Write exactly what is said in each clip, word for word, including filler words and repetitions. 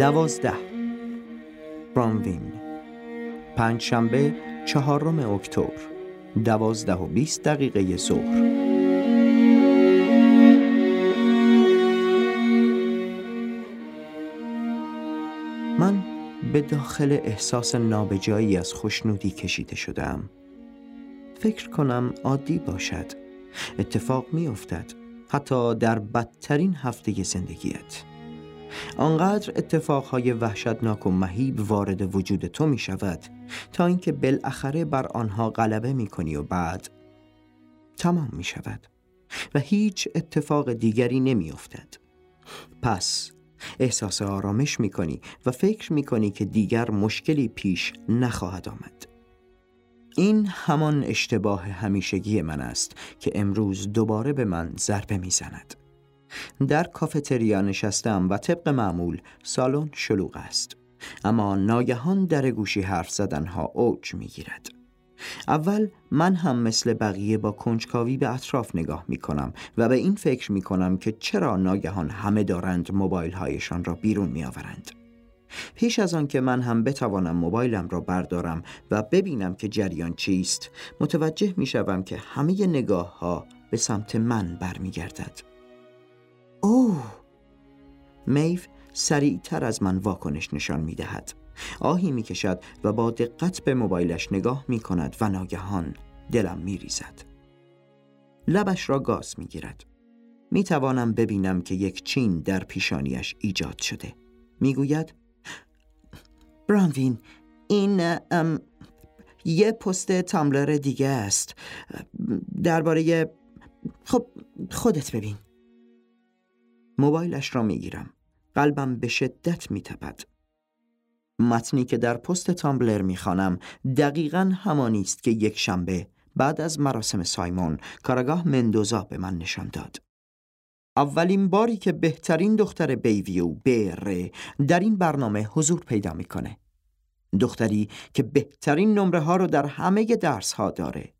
دوازده برانوین، پنجشنبه چهارم اکتبر، دوازده و بیست دقیقه ظهر. من به داخل احساس نابجایی از خوشنودی کشیده شدم. فکر کنم عادی باشد، اتفاق می افتد، حتی در بدترین هفته زندگیت. آنقدر اتفاقهای وحشتناک و مهیب وارد وجود تو می شود تا اینکه بالاخره بر آنها غلبه می کنی و بعد تمام می شود و هیچ اتفاق دیگری نمی افتد. پس احساس آرامش می کنی و فکر می کنی که دیگر مشکلی پیش نخواهد آمد. این همان اشتباه همیشگی من است که امروز دوباره به من ضربه می زند. در کافتریا نشستم و طبق معمول سالن شلوغ است، اما ناگهان در گوشی حرف زدنها اوج می گیرد. اول من هم مثل بقیه با کنجکاوی به اطراف نگاه می کنم و به این فکر می کنم که چرا ناگهان همه دارند موبایل هایشان را بیرون می آورند. پیش از آن که من هم بتوانم موبایلم را بردارم و ببینم که جریان چیست، متوجه می شوم که همه نگاه ها به سمت من برمی گردد. اوه! میو سریعتر از من واکنش نشان می دهد. آهی می کشد و با دقت به موبایلش نگاه می کند و ناگهان دلم می ریزد. لبش را گاز می گیرد. می توانم ببینم که یک چین در پیشانیش ایجاد شده. می گوید برانوین، این ام، یه پست تامبلر دیگه است درباره، خب خودت ببین. موبایلش را می گیرم. قلبم به شدت می تپد. متنی که در پست تامبلر می خوانم دقیقاً همانی است که یک شنبه بعد از مراسم سایمون کاراگاه مندوزا به من نشان داد. اولین باری که بهترین دختر بیویو بره در این برنامه حضور پیدا میکنه. دختری که بهترین نمره ها رو در همه درس ها داره.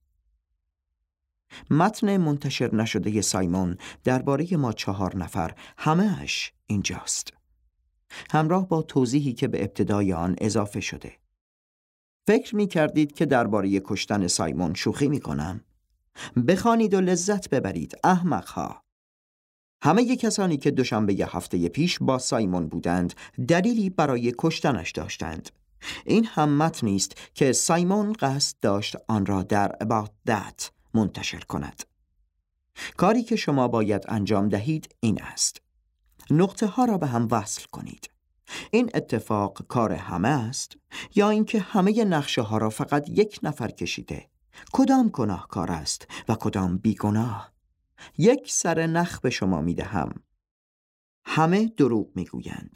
متن منتشر نشده سایمون درباره ما چهار نفر همه‌اش اینجاست، همراه با توضیحی که به ابتدای آن اضافه شده. فکر می کردید که درباره کشتن سایمون شوخی می کنم؟ بخوانید و لذت ببرید احمق‌ها. همه ی کسانی که دوشنبه ی هفته پیش با سایمون بودند دلیلی برای کشتنش داشتند. این هم متنی است که سایمون قصد داشت آن را در About That منتشر کند. کاری که شما باید انجام دهید این است: نقطه ها را به هم وصل کنید. این اتفاق کار همه است یا اینکه همه نقشه ها را فقط یک نفر کشیده؟ کدام گناهکار است و کدام بیگناه؟ یک سر نخ به شما می دهم. همه دروغ می گویند.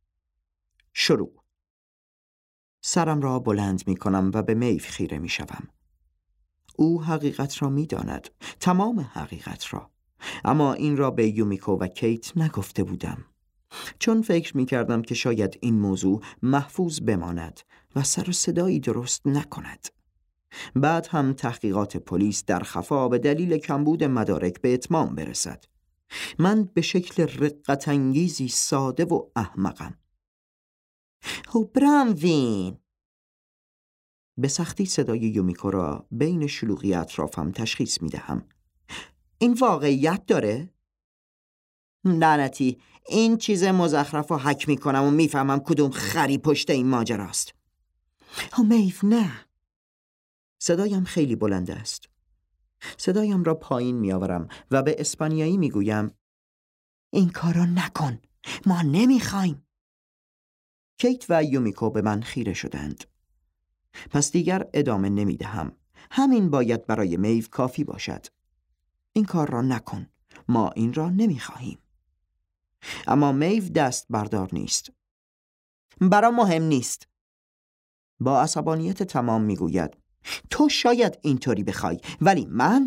شروع. سرم را بلند می کنم و به میو خیره می شوم. او حقیقت را می داند، تمام حقیقت را، اما این را به یومیکو و کیت نگفته بودم، چون فکر می کردم که شاید این موضوع محفوظ بماند و سر و صدایی درست نکند. بعد هم تحقیقات پلیس در خفا به دلیل کمبود مدارک به اتمام برسد. من به شکل رقت انگیزی ساده و احمقم. او برانوین! به سختی صدای یومیکو را بین شلوغی اطرافم تشخیص می دهم. این واقعیت داره؟ لعنتی، این چیز مزخرف رو حک می کنم و می فهمم کدوم خری پشت این ماجراست. او میف نه. صدایم خیلی بلند است. صدایم را پایین می آورم و به اسپانیایی می گویم این کارو نکن، ما نمی خوایم. کیت و یومیکو به من خیره شدند. پس دیگر ادامه نمی دهم. همین باید برای میو کافی باشد. این کار را نکن، ما این را نمی خواهیم. اما میو دست بردار نیست. برا مهم نیست. با عصبانیت تمام می گوید تو شاید اینطوری بخوای، ولی من؟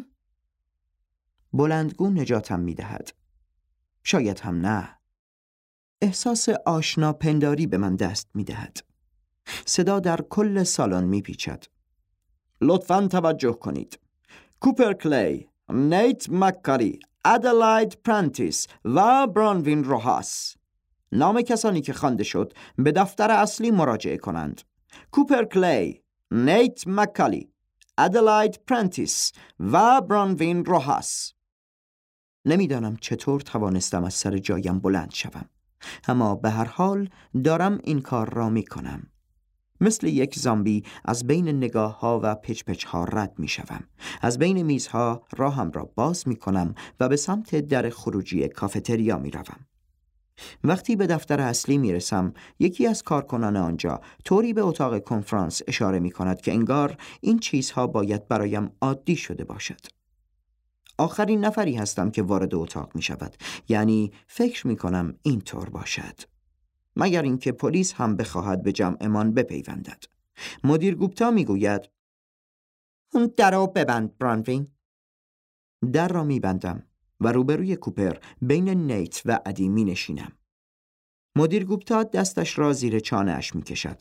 بلندگو نجاتم می دهد. شاید هم نه. احساس آشنا پنداری به من دست می دهد. صدا در کل سالن می پیچد. لطفاً توجه کنید. کوپر کلی، نیت مککاری، ادلاید پرنتیس و برانوین روهاس. نام کسانی که خوانده شد به دفتر اصلی مراجعه کنند. کوپر کلی، نیت مکالی، ادلاید پرنتیس و برانوین روهاس. نمیدانم چطور توانستم از سر جایم بلند شوم، اما به هر حال دارم این کار را می کنم. مثل یک زامبی از بین نگاه ها و پچ پچ ها رد می شوم. از بین میزها راهم را باز می کنم و به سمت در خروجی کافتریا می روم. وقتی به دفتر اصلی می رسم، یکی از کارکنان آنجا طوری به اتاق کنفرانس اشاره می کند که انگار این چیزها باید برایم عادی شده باشد. آخرین نفری هستم که وارد اتاق می شود، یعنی فکر می کنم این طور باشد، مگر اینکه پلیس هم بخواهد به جمعمان بپیوندد. مدیر گوپتا می گوید در را ببند برانوین. در را می بندم و روبروی کوپر بین نیت و ادی می نشینم. مدیر گوپتا دستش را زیر چانه اش می کشد.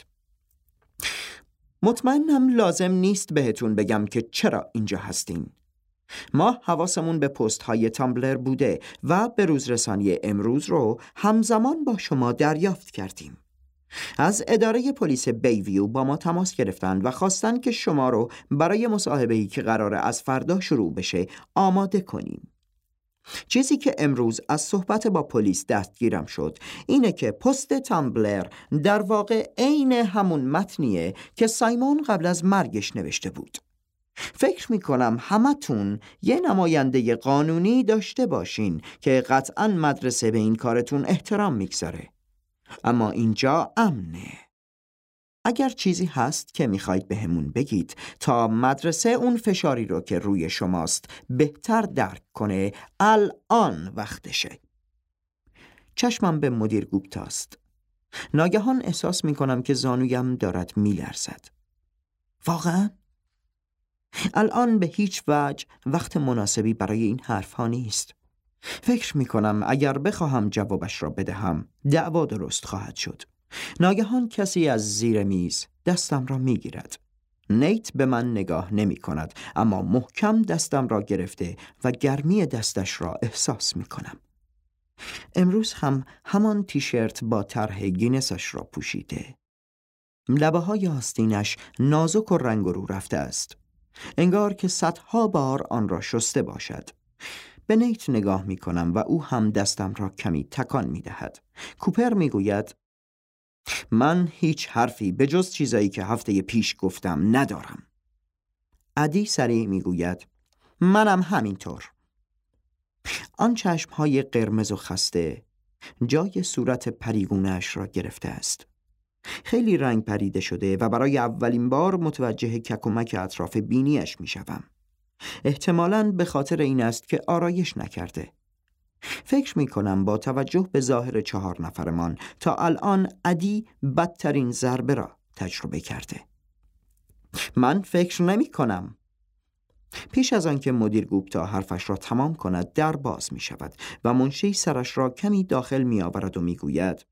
مطمئنم لازم نیست بهتون بگم که چرا اینجا هستین. ما حواسمون به پست های تامبلر بوده و به روزرسانی امروز رو همزمان با شما دریافت کردیم. از اداره پلیس بیویو با ما تماس گرفتند و خواستن که شما رو برای مصاحبه‌ای که قراره از فردا شروع بشه آماده کنیم. چیزی که امروز از صحبت با پلیس دستگیرم شد اینه که پست تامبلر در واقع عین همون متنیه که سایمون قبل از مرگش نوشته بود. فکر میکنم همتون یه نماینده قانونی داشته باشین که قطعاً مدرسه به این کارتون احترام میگذاره. اما اینجا امنه. اگر چیزی هست که میخواید بهمون بگید تا مدرسه اون فشاری رو که روی شماست بهتر درک کنه، الان وقتشه. چشمم به مدیر گوپتاست. ناگهان احساس میکنم که زانویم دارد میلرزد. واقعا؟ الان به هیچ وجه وقت مناسبی برای این حرف ها نیست. فکر میکنم اگر بخواهم جوابش را بدهم دعوا درست خواهد شد. ناگهان کسی از زیر میز دستم را میگیرد. نیت به من نگاه نمی کند، اما محکم دستم را گرفته و گرمی دستش را احساس می کنم. امروز هم همان تیشرت با طرح گینسش را پوشیده. لبه های آستینش نازک و رنگ رو رفته است. انگار که صدها بار آن را شسته باشد. به نیت نگاه می کنم و او هم دستم را کمی تکان می دهد. کوپر می گوید من هیچ حرفی به جز چیزایی که هفته پیش گفتم ندارم. ادی سریع می گوید منم همینطور. آن چشمهای قرمز و خسته جای صورت پریگونه‌اش را گرفته است. خیلی رنگ پریده شده و برای اولین بار متوجه ککومک اطراف بینیش می شوم. احتمالاً به خاطر این است که آرایش نکرده. فکر می کنم با توجه به ظاهر چهار نفرمان تا الان ادی بدترین ضربه را تجربه کرده. من فکر نمی کنم. پیش از آن که مدیر گوپتا حرفش را تمام کند در باز می شود و منشی سرش را کمی داخل می آورد و می گوید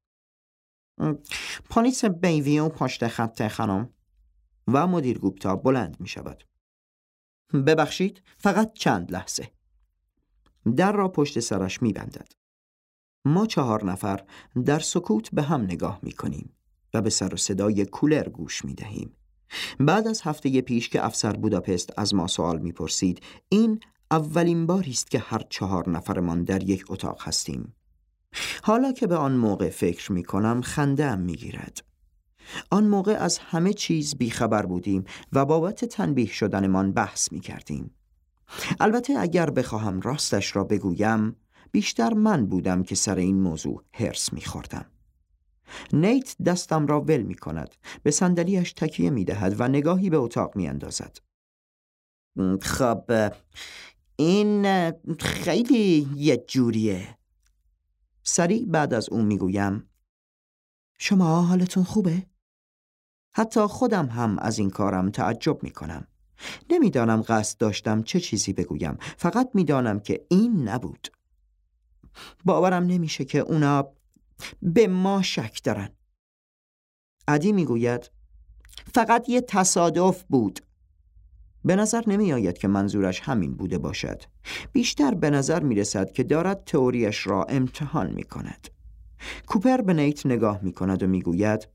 پلیس بیویو پشت خط خانم. و مدیر گوپتا بلند می شود. ببخشید، فقط چند لحظه. در را پشت سرش می بندد. ما چهار نفر در سکوت به هم نگاه می کنیم و به سر و صدای کولر گوش می دهیم. بعد از هفته پیش که افسر بوداپست از ما سوال می پرسید، این اولین باری است که هر چهار نفرمان در یک اتاق هستیم. حالا که به آن موقع فکر می کنم خنده‌ام می گیرد. آن موقع از همه چیز بیخبر بودیم و بابت تنبیه شدنمان بحث می کردیم. البته اگر بخواهم راستش را بگویم بیشتر من بودم که سر این موضوع هرس می خوردم. نیت دستم را ول می کند، به صندلی‌اش تکیه می دهد و نگاهی به اتاق می اندازد. خب این خیلی یه جوریه. سریع بعد از اون می گویم شما حالتون خوبه؟ حتی خودم هم از این کارم تعجب می کنم. نمیدانم قصد داشتم چه چیزی بگویم، فقط میدانم که این نبود. باورم نمیشه که اونا به ما شک دارن. ادی میگوید فقط یه تصادف بود. به نظر نمی آید که منظورش همین بوده باشد. بیشتر به نظر می رسد که دارد تئوریش را امتحان می کند. کوپر به نیت نگاه می کند و می گوید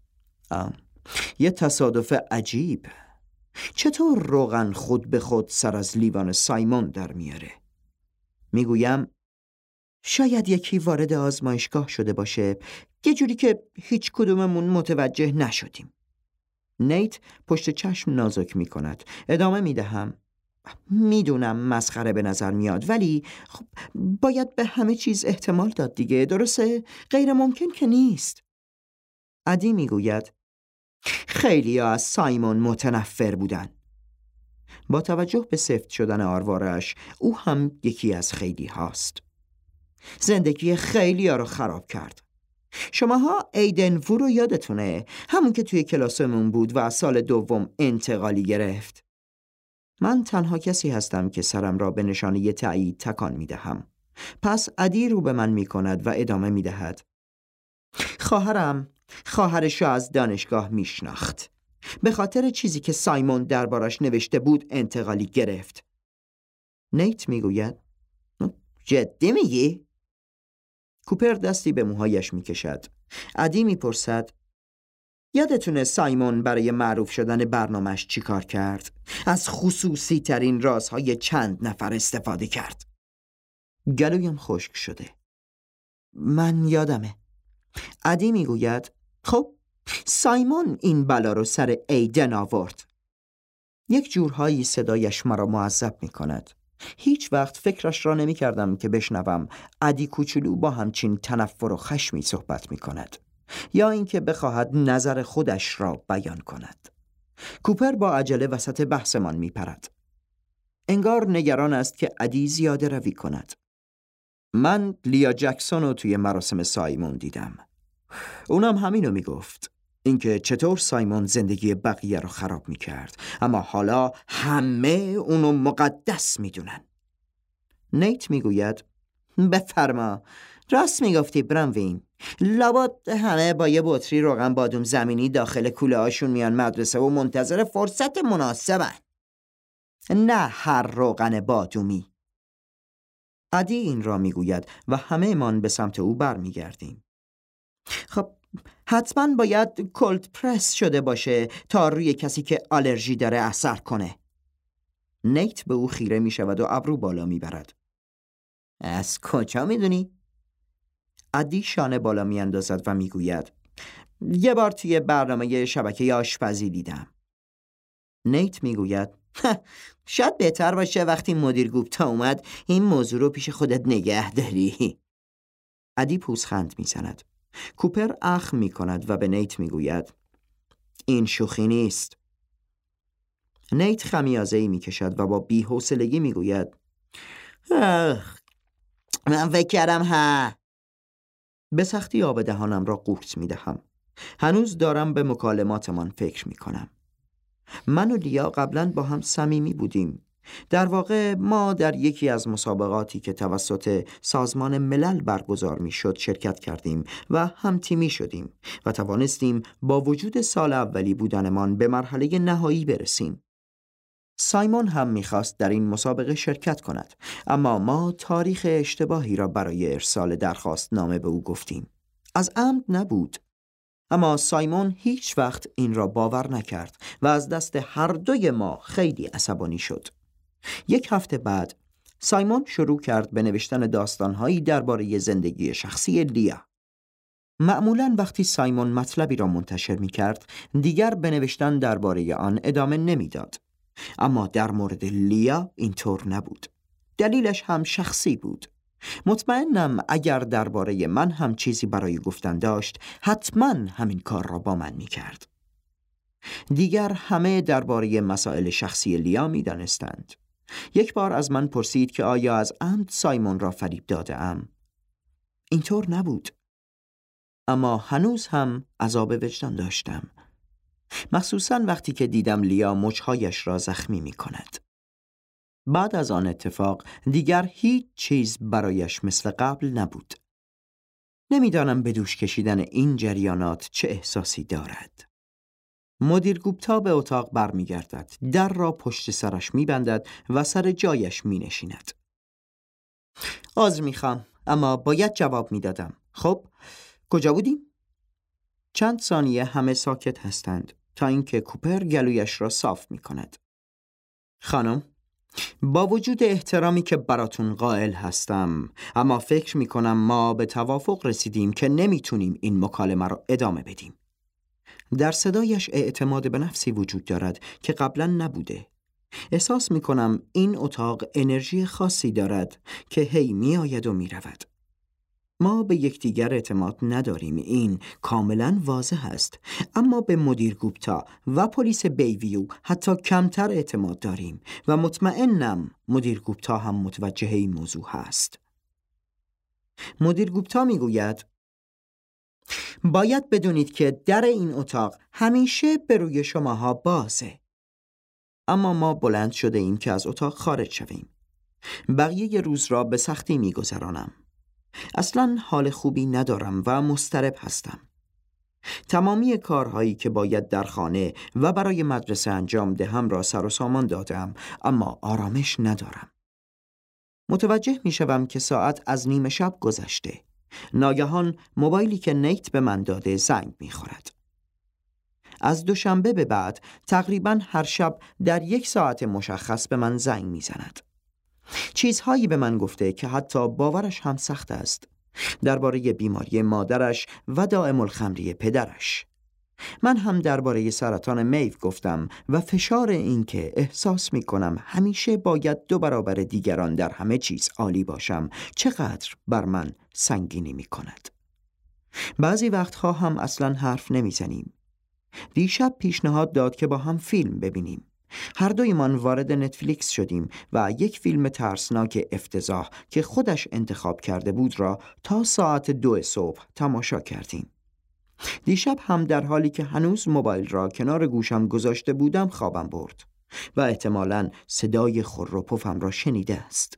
یه تصادف عجیب. چطور روغن خود به خود سر از لیوان سایمون در میاره؟ می گویم شاید یکی وارد آزمایشگاه شده باشه، یه جوری که هیچ کدوممون متوجه نشدیم. نیت پشت چشم نازک می کند. ادامه می دهم میدونم مسخره به نظر میاد، ولی خب باید به همه چیز احتمال داد دیگه، درسته؟ غیر ممکن که نیست. عدی می گوید خیلی ها از سایمون متنفر بودن. با توجه به سفت شدن آروارش، او هم یکی از خیلی هاست. زندگی خیلی ها رو خراب کرد. شماها ایدن وو رو یادتونه؟ همون که توی کلاسمون بود و سال دوم انتقالی گرفت. من تنها کسی هستم که سرم را به نشانه تایید تکان می دهم. پس عدی رو به من می کند و ادامه می دهد. خواهرم خواهرشو از دانشگاه می شناخت. به خاطر چیزی که سایمون دربارش نوشته بود انتقالی گرفت. نیت می گوید جدی میگی؟ کوپر دستی به موهایش می کشد. عدی می پرسد یادتونه سایمون برای معروف شدن برنامه‌اش چی کار کرد؟ از خصوصی ترین رازهای چند نفر استفاده کرد. گلویم خشک شده. من یادمه. عدی می گوید خب سایمون این بلا رو سر ایدن آورد. یک جورهایی صدایش مرا معذب می کند. هیچ وقت فکرش را نمی کردم که بشنوم عدی کوچولو با همچین تنفر و خشمی صحبت می کند، یا اینکه بخواهد نظر خودش را بیان کند. کوپر با عجله وسط بحثمان می پرد. انگار نگران است که عدی زیاده روی کند. من لیا جکسون رو توی مراسم سایمون دیدم. اونم همینو می گفت، اینکه چطور سایمون زندگی بقیه رو خراب می کرد، اما حالا همه اونو مقدس می دونن. نیت می گوید بفرما، راست می گفتی برانوین. لابد همه با یه بطری روغن بادوم زمینی داخل کوله هاشون میان مدرسه و منتظر فرصت مناسبن. نه هر روغن بادومی. عدی این را می گوید و همه من به سمت او بر می گردیم. خب حتما باید کولد پرس شده باشه تا روی کسی که آلرژی داره اثر کنه. نیت به او خیره می شود و ابرو بالا می برد. از کجا می دونی؟ عدی شانه بالا می اندازد و می گوید یه بار توی برنامه شبکه آشپزی دیدم. نیت می گوید شاید بهتر باشه وقتی مدیر گوپتا اومد این موضوع رو پیش خودت نگه داری. عدی پوزخند می زند. کوپر اخم می کند و به نیت می گوید این شوخی نیست. نیت خمیازه‌ای می کشد و با بی‌حوصلگی می گوید من فکر کردم ها. به سختی آب دهانم را قورت می دهم. هنوز دارم به مکالماتمان فکر می کنم. من و لیا قبلا با هم صمیمی بودیم. در واقع ما در یکی از مسابقاتی که توسط سازمان ملل برگزار می شد شرکت کردیم و هم تیمی شدیم و توانستیم با وجود سال اولی بودنمان به مرحله نهایی برسیم. سایمون هم می‌خواست در این مسابقه شرکت کند، اما ما تاریخ اشتباهی را برای ارسال درخواست نامه به او گفتیم. از عمد نبود، اما سایمون هیچ وقت این را باور نکرد و از دست هر دوی ما خیلی عصبانی شد. یک هفته بعد سایمون شروع کرد به نوشتن داستان‌هایی درباره زندگی شخصی لیا. معمولاً وقتی سایمون مطلبی را منتشر می‌کرد، دیگر به نوشتن درباره آن ادامه نمی‌داد. اما در مورد لیا اینطور نبود. دلیلش هم شخصی بود. مطمئنم اگر درباره من هم چیزی برای گفتن داشت، حتما همین کار را با من می‌کرد. دیگر همه درباره مسائل شخصی لیا می‌دانستند. یک بار از من پرسید که آیا از عمد سایمون را فریب داده ام؟ اینطور نبود. اما هنوز هم عذاب وجدان داشتم. مخصوصاً وقتی که دیدم لیا مچ‌هایش را زخمی می کند. بعد از آن اتفاق دیگر هیچ چیز برایش مثل قبل نبود. نمیدانم به دوش کشیدن این جریانات چه احساسی دارد. مدیر گوپتا به اتاق بر می گردد. در را پشت سرش می بندد و سر جایش می نشیند. عذر می خوام، اما باید جواب می دادم. خب کجا بودیم؟ چند ثانیه همه ساکت هستند تا اینکه کوپر گلویش را صاف می کند. خانم، با وجود احترامی که براتون قائل هستم، اما فکر می کنم ما به توافق رسیدیم که نمیتونیم این مکالمه را ادامه بدیم. در صدایش اعتماد به نفسی وجود دارد که قبلا نبوده. احساس می کنم این اتاق انرژی خاصی دارد که هی می آید و می رود. ما به یکدیگر اعتماد نداریم، این کاملا واضح است، اما به مدیر گوپتا و پلیس بیویو حتی کمتر اعتماد داریم و مطمئنم مدیر گوپتا هم متوجه این موضوع هست. مدیر گوپتا می گوید باید بدونید که در این اتاق همیشه به روی شماها بازه. اما ما بلند شده ایم که از اتاق خارج شویم. بقیه روز را به سختی می گذرانم. اصلاً حال خوبی ندارم و مضطرب هستم. تمامی کارهایی که باید در خانه و برای مدرسه انجام دهم را سر و سامان دادم، اما آرامش ندارم. متوجه می شوم که ساعت از نیمه شب گذشته. ناگهان موبایلی که نیت به من داده زنگ می خورد. از دوشنبه به بعد تقریباً هر شب در یک ساعت مشخص به من زنگ می زند. چیزهایی به من گفته که حتی باورش هم سخت است، درباره بیماری مادرش و دائم الخمری پدرش. من هم درباره سرطان میو گفتم و فشار این که احساس می کنم همیشه باید دو برابر دیگران در همه چیز عالی باشم چقدر بر من سنگینی می کند. بعضی وقتها هم اصلاً حرف نمی زنیم. دیشب پیشنهاد داد که با هم فیلم ببینیم. هر دویمان وارد نتفلیکس شدیم و یک فیلم ترسناک افتضاح که خودش انتخاب کرده بود را تا ساعت دو صبح تماشا کردیم. دیشب هم در حالی که هنوز موبایل را کنار گوشم گذاشته بودم خوابم برد و احتمالاً صدای خر و پفم را شنیده است.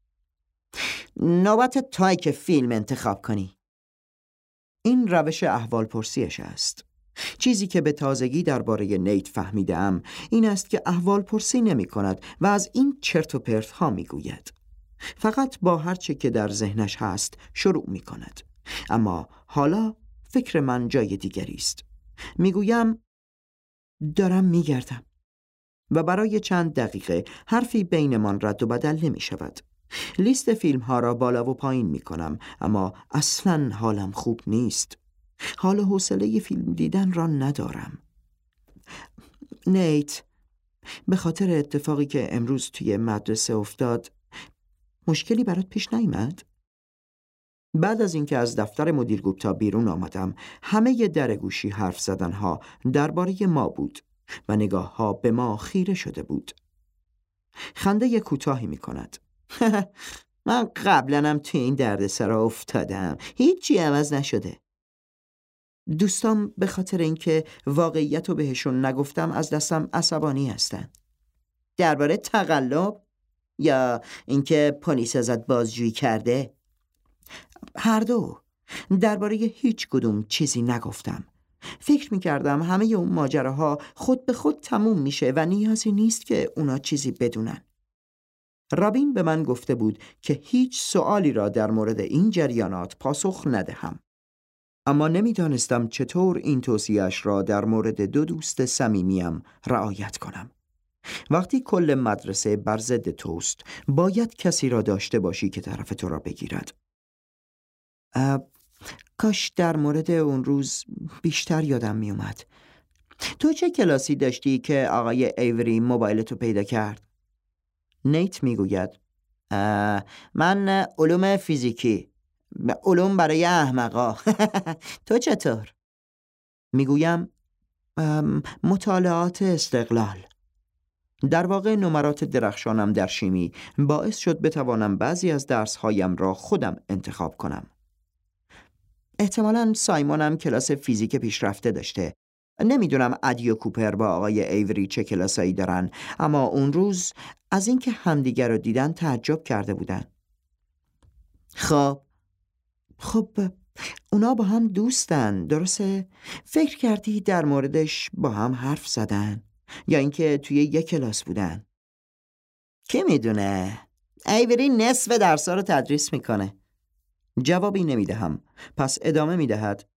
نوبت تای که فیلم انتخاب کنی. این روش احوال پرسیش است. چیزی که به تازگی درباره نیت فهمیدم این است که احوال پرسی نمی کند و از این چرت و پرت ها می گوید. فقط با هر چه که در ذهنش هست شروع می کند. اما حالا فکر من جای دیگری است. می گویم دارم می گردم و برای چند دقیقه حرفی بینمان رد و بدل نمی شود. لیست فیلم ها را بالا و پایین می کنم، اما اصلاً حالم خوب نیست. حال و حوصله فیلم دیدن را ندارم. نیت، به خاطر اتفاقی که امروز توی مدرسه افتاد مشکلی برات پیش نیامد؟ بعد از اینکه از دفتر مدیر گوپتا بیرون آمدم، همه ی در گوشی حرف زدنها درباره ما بود و نگاه ها به ما خیره شده بود. خنده ی کوتاهی می کند. من قبلنم توی این دردسر افتادم، هیچی عوض نشده. دوستام به خاطر اینکه واقعیت رو بهشون نگفتم از دستم عصبانی هستن. درباره تقلب یا اینکه پلیس ازت بازجویی کرده؟ هر دو. درباره هیچ کدوم چیزی نگفتم. فکر میکردم همه اون ماجراها خود به خود تموم میشه و نیازی نیست که اونا چیزی بدونن. رابین به من گفته بود که هیچ سوالی را در مورد این جریانات پاسخ ندهم. اما نمیدانستم چطور این توصیه‌اش را در مورد دو دوست صمیمیم رعایت کنم. وقتی کل مدرسه بر ضد توست، باید کسی را داشته باشی که طرف تو را بگیرد. کاش در مورد اون روز بیشتر یادم می اومد. تو چه کلاسی داشتی که آقای ایوری موبایلتو پیدا کرد؟ نیت می گوید من علوم فیزیکی، علوم برای احمقا. تو چطور؟ میگویم مطالعات استقلال. در واقع نمرات درخشانم در شیمی باعث شد بتوانم بعضی از درسهایم را خودم انتخاب کنم. احتمالاً سایمونم کلاس فیزیک پیشرفته داشته. نمیدونم ادی و کوپر با آقای ایوری چه کلاسایی دارن، اما اون روز از اینکه همدیگر رو دیدن تعجب کرده بودن. خب خب اونا با هم دوستن، درسته؟ فکر کردی در موردش با هم حرف زدن؟ یا اینکه توی یک کلاس بودن؟ کی میدونه؟ ایوری نصف درس‌ها رو تدریس میکنه. جوابی نمیدهم. پس ادامه میدهد: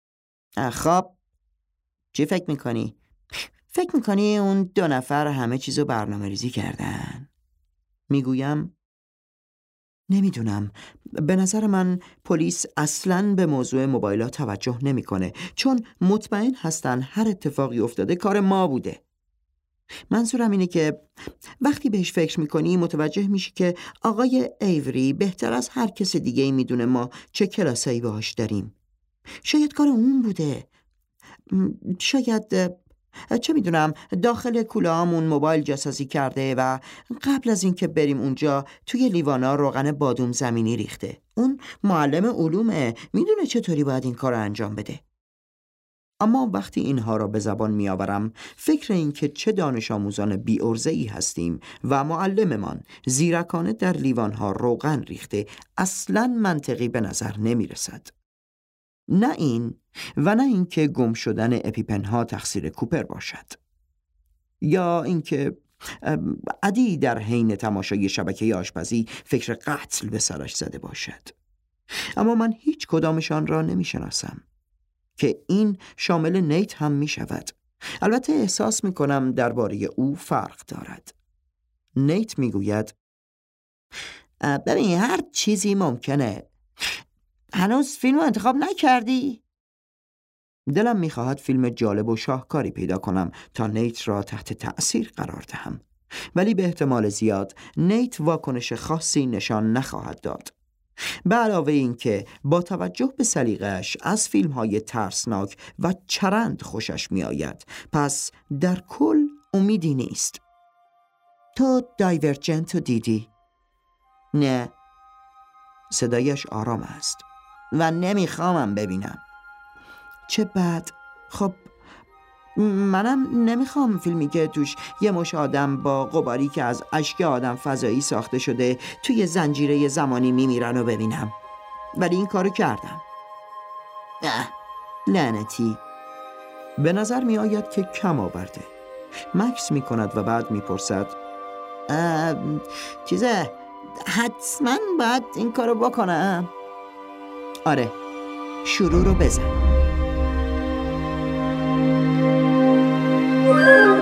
خب چی فکر میکنی؟ فکر میکنی اون دو نفر همه چیزو برنامه ریزی کردن؟ میگویم نمیدونم. به نظر من پلیس اصلاً به موضوع موبایلات توجه نمیکنه، چون مطمئن هستن هر اتفاقی افتاده کار ما بوده. منظورم اینه که وقتی بهش فکر میکنی متوجه میشی که آقای ایوری بهتر از هر کس دیگه ای میدونه ما چه کلاسایی باهاش داریم. شاید کار اون بوده. شاید چه میدونم داخل کوله‌هامون موبایل جاسازی کرده و قبل از اینکه بریم اونجا توی لیوانا روغن بادوم زمینی ریخته. اون معلم علومه، میدونه چطوری باید این کار رو انجام بده. اما وقتی اینها را به زبان میآورم، فکر این که چه دانش آموزان بی‌عرضه‌ای هستیم و معلممان زیرکانه در لیوانها روغن ریخته اصلاً منطقی به نظر نمی رسد. نه این و نه اینکه گم شدن اپیپن ها تقصیر کوپر باشد، یا اینکه عدی در حین تماشای شبکه آشپزی فکر قتل به سرش زده باشد. اما من هیچ کدامشان را نمی شناسم که این شامل نیت هم می شود. البته احساس می کنم درباره او فرق دارد. نیت می گوید ببین هر چیزی ممکنه. هنوز فیلم رو انتخاب نکردی؟ دلم می خواهد فیلم جالب و شاهکاری پیدا کنم تا نیت را تحت تأثیر قرار دهم، ولی به احتمال زیاد نیت واکنش خاصی نشان نخواهد داد. به علاوه این که با توجه به سلیقه‌اش از فیلم‌های ترسناک و چرند خوشش می‌آید، پس در کل امیدی نیست. تو دایورجنت رو دیدی؟ نه. صدایش آرام است. و نمیخوامم ببینم. چه بد. خب منم نمیخوام فیلمی که توش یه مش آدم با غباری که از اشک آدم فضایی ساخته شده توی زنجیره زمانی میمیرن و ببینم، ولی این کارو کردم. اه لعنتی. به نظر می آید که کم آورده. مکس می کند و بعد می پرسد چیزه حتما باید این کارو بکنم؟ آره، شروع رو بزن.